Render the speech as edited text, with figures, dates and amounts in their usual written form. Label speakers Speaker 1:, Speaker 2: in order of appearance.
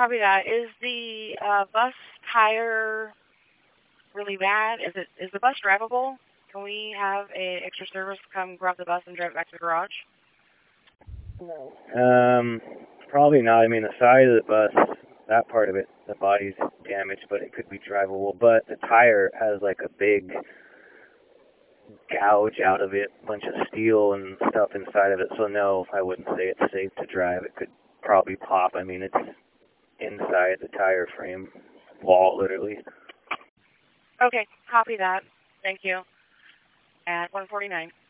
Speaker 1: Copy that. Is the bus tire really bad? Is the bus drivable? Can we have a extra service come grab the bus and drive it back to the garage?
Speaker 2: Probably not. I mean, the side of the bus, that part of it, the body's damaged, but it could be drivable. But the tire has like a big gouge out of it, a bunch of steel and stuff inside of it. So no, I wouldn't say it's safe to drive. It could probably pop. I mean, it's inside the tire frame wall, literally.
Speaker 1: Okay, copy that. Thank you. At 149.